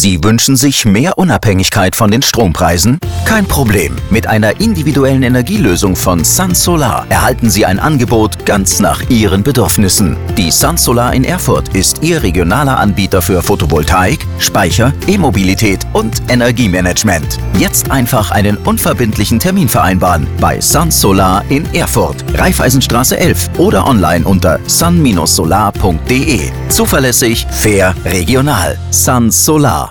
Sie wünschen sich mehr Unabhängigkeit von den Strompreisen? Kein Problem. Mit einer individuellen Energielösung von Sunsolar erhalten Sie ein Angebot ganz nach Ihren Bedürfnissen. Die Sunsolar in Erfurt ist Ihr regionaler Anbieter für Photovoltaik, Speicher, E-Mobilität und Energiemanagement. Jetzt einfach einen unverbindlichen Termin vereinbaren bei Sunsolar in Erfurt, Raiffeisenstraße 11 oder online unter sun-solar.de. Zuverlässig, fair, regional. Sunsolar.